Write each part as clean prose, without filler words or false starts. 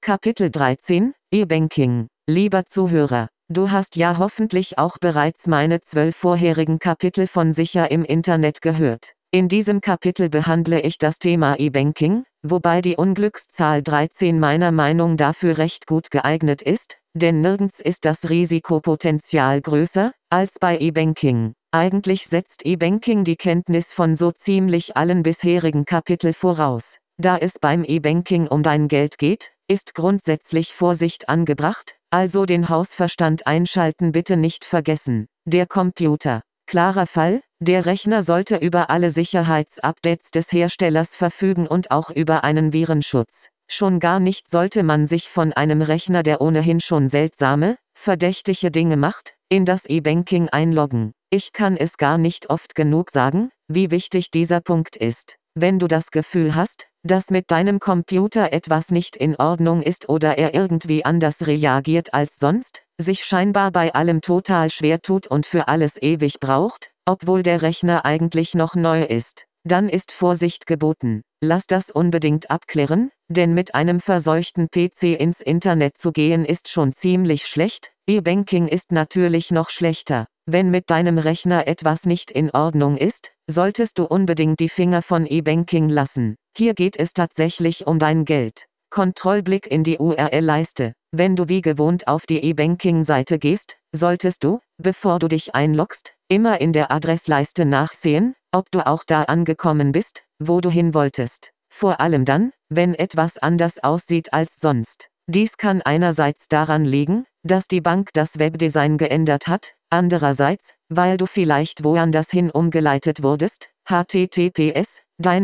Kapitel 13 – E-Banking. Lieber Zuhörer, du hast ja hoffentlich auch bereits meine 12 vorherigen Kapitel von Sicher im Internet gehört. In diesem Kapitel behandle ich das Thema E-Banking, wobei die Unglückszahl 13 meiner Meinung dafür recht gut geeignet ist, denn nirgends ist das Risikopotenzial größer als bei E-Banking. Eigentlich setzt E-Banking die Kenntnis von so ziemlich allen bisherigen Kapiteln voraus. Da es beim E-Banking um dein Geld geht, ist grundsätzlich Vorsicht angebracht, also den Hausverstand einschalten bitte nicht vergessen. Der Computer. Klarer Fall, der Rechner sollte über alle Sicherheitsupdates des Herstellers verfügen und auch über einen Virenschutz. Schon gar nicht sollte man sich von einem Rechner, der ohnehin schon seltsame, verdächtige Dinge macht, in das E-Banking einloggen. Ich kann es gar nicht oft genug sagen, wie wichtig dieser Punkt ist. Wenn du das Gefühl hast, dass mit deinem Computer etwas nicht in Ordnung ist oder er irgendwie anders reagiert als sonst, sich scheinbar bei allem total schwer tut und für alles ewig braucht, obwohl der Rechner eigentlich noch neu ist, dann ist Vorsicht geboten. Lass das unbedingt abklären, denn mit einem verseuchten PC ins Internet zu gehen ist schon ziemlich schlecht, E-Banking ist natürlich noch schlechter. Wenn mit deinem Rechner etwas nicht in Ordnung ist, solltest du unbedingt die Finger von E-Banking lassen. Hier geht es tatsächlich um dein Geld. Kontrollblick in die URL-Leiste. Wenn du wie gewohnt auf die E-Banking-Seite gehst, solltest du, bevor du dich einloggst, immer in der Adressleiste nachsehen, ob du auch da angekommen bist, wo du hin wolltest. Vor allem dann, wenn etwas anders aussieht als sonst. Dies kann einerseits daran liegen, dass die Bank das Webdesign geändert hat, andererseits, weil du vielleicht woanders hin umgeleitet wurdest. https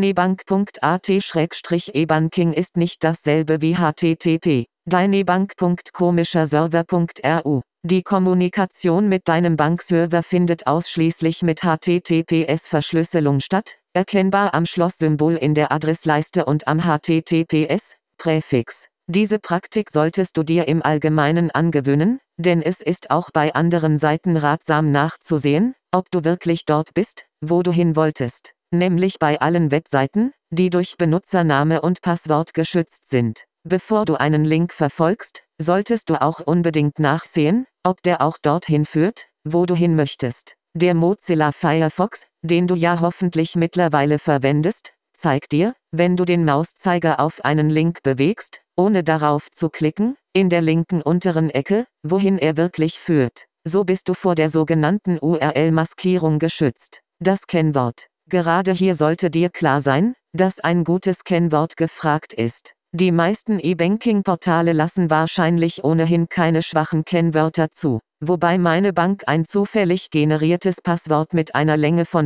deinebank.at/ebanking ist nicht dasselbe wie http deinebank.komischerserver.ru. Die Kommunikation mit deinem Bankserver findet ausschließlich mit HTTPS-Verschlüsselung statt, erkennbar am Schlosssymbol in der Adressleiste und am HTTPS-Präfix. Diese Praktik solltest du dir im Allgemeinen angewöhnen, denn es ist auch bei anderen Seiten ratsam nachzusehen, ob du wirklich dort bist, wo du hin wolltest. Nämlich bei allen Webseiten, die durch Benutzername und Passwort geschützt sind. Bevor du einen Link verfolgst, solltest du auch unbedingt nachsehen, ob der auch dorthin führt, wo du hin möchtest. Der Mozilla Firefox, den du ja hoffentlich mittlerweile verwendest, zeigt dir, wenn du den Mauszeiger auf einen Link bewegst, ohne darauf zu klicken, in der linken unteren Ecke, wohin er wirklich führt. So bist du vor der sogenannten URL-Maskierung geschützt. Das Kennwort. Gerade hier sollte dir klar sein, dass ein gutes Kennwort gefragt ist. Die meisten E-Banking-Portale lassen wahrscheinlich ohnehin keine schwachen Kennwörter zu, wobei meine Bank ein zufällig generiertes Passwort mit einer Länge von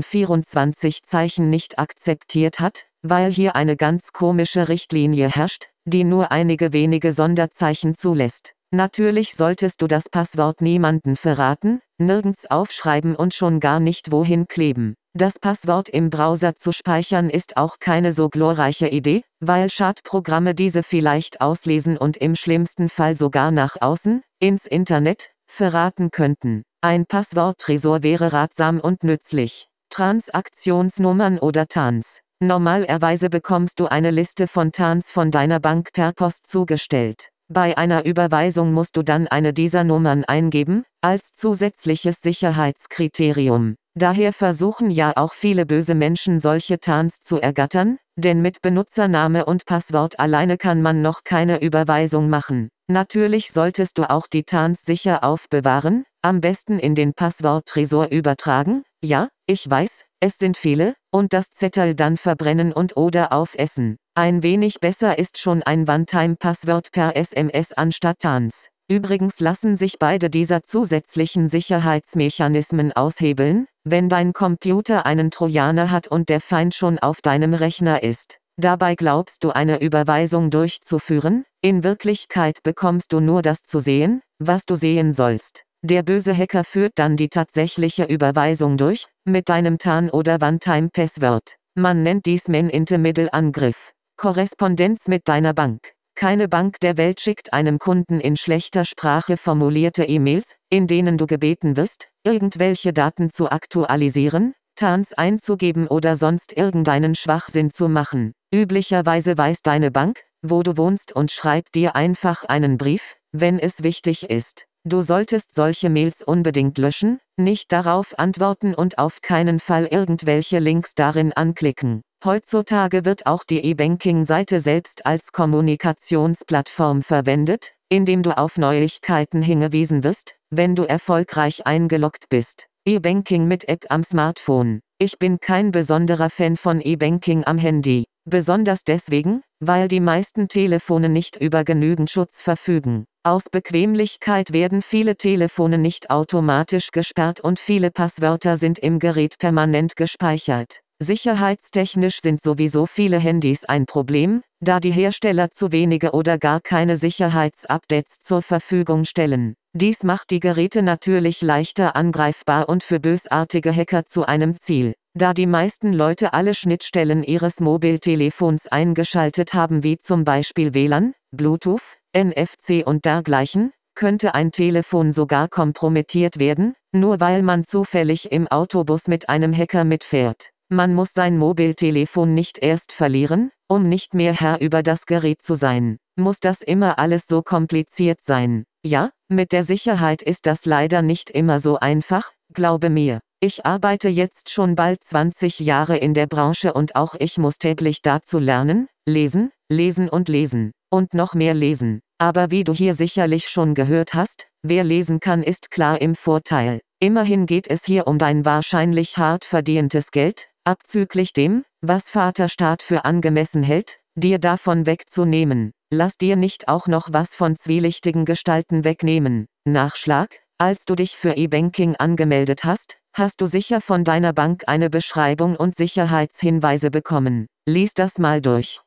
24 Zeichen nicht akzeptiert hat, weil hier eine ganz komische Richtlinie herrscht, die nur einige wenige Sonderzeichen zulässt. Natürlich solltest du das Passwort niemanden verraten, nirgends aufschreiben und schon gar nicht wohin kleben. Das Passwort im Browser zu speichern ist auch keine so glorreiche Idee, weil Schadprogramme diese vielleicht auslesen und im schlimmsten Fall sogar nach außen, ins Internet, verraten könnten. Ein Passworttresor wäre ratsam und nützlich. Transaktionsnummern oder TANs. Normalerweise bekommst du eine Liste von TANs von deiner Bank per Post zugestellt. Bei einer Überweisung musst du dann eine dieser Nummern eingeben, als zusätzliches Sicherheitskriterium. Daher versuchen ja auch viele böse Menschen solche TANs zu ergattern, denn mit Benutzername und Passwort alleine kann man noch keine Überweisung machen. Natürlich solltest du auch die TANs sicher aufbewahren, am besten in den Passworttresor übertragen, ja, ich weiß, es sind viele, und das Zettel dann verbrennen und oder aufessen. Ein wenig besser ist schon ein One-Time-Passwort per SMS anstatt TANs. Übrigens lassen sich beide dieser zusätzlichen Sicherheitsmechanismen aushebeln, wenn dein Computer einen Trojaner hat und der Feind schon auf deinem Rechner ist. Dabei glaubst du eine Überweisung durchzuführen, in Wirklichkeit bekommst du nur das zu sehen, was du sehen sollst. Der böse Hacker führt dann die tatsächliche Überweisung durch, mit deinem TAN oder One-Time-Passwort. Man nennt dies Man-in-the-Middle-Angriff. Korrespondenz mit deiner Bank. Keine Bank der Welt schickt einem Kunden in schlechter Sprache formulierte E-Mails, in denen du gebeten wirst, irgendwelche Daten zu aktualisieren, TANs einzugeben oder sonst irgendeinen Schwachsinn zu machen. Üblicherweise weiß deine Bank, wo du wohnst und schreib dir einfach einen Brief, wenn es wichtig ist. Du solltest solche Mails unbedingt löschen, nicht darauf antworten und auf keinen Fall irgendwelche Links darin anklicken. Heutzutage wird auch die E-Banking-Seite selbst als Kommunikationsplattform verwendet, indem du auf Neuigkeiten hingewiesen wirst, wenn du erfolgreich eingeloggt bist. E-Banking mit App am Smartphone. Ich bin kein besonderer Fan von E-Banking am Handy. Besonders deswegen, weil die meisten Telefone nicht über genügend Schutz verfügen. Aus Bequemlichkeit werden viele Telefone nicht automatisch gesperrt und viele Passwörter sind im Gerät permanent gespeichert. Sicherheitstechnisch sind sowieso viele Handys ein Problem, da die Hersteller zu wenige oder gar keine Sicherheitsupdates zur Verfügung stellen. Dies macht die Geräte natürlich leichter angreifbar und für bösartige Hacker zu einem Ziel. Da die meisten Leute alle Schnittstellen ihres Mobiltelefons eingeschaltet haben, wie zum Beispiel WLAN, Bluetooth, NFC und dergleichen, könnte ein Telefon sogar kompromittiert werden, nur weil man zufällig im Autobus mit einem Hacker mitfährt. Man muss sein Mobiltelefon nicht erst verlieren, um nicht mehr Herr über das Gerät zu sein. Muss das immer alles so kompliziert sein? Ja, mit der Sicherheit ist das leider nicht immer so einfach, glaube mir. Ich arbeite jetzt schon bald 20 Jahre in der Branche und auch ich muss täglich dazu lernen, lesen, lesen und lesen. Und noch mehr lesen. Aber wie du hier sicherlich schon gehört hast, wer lesen kann, ist klar im Vorteil. Immerhin geht es hier um dein wahrscheinlich hart verdientes Geld, abzüglich dem, was Vaterstaat für angemessen hält, dir davon wegzunehmen. Lass dir nicht auch noch was von zwielichtigen Gestalten wegnehmen. Nachschlag: Als du dich für E-Banking angemeldet hast, hast du sicher von deiner Bank eine Beschreibung und Sicherheitshinweise bekommen. Lies das mal durch.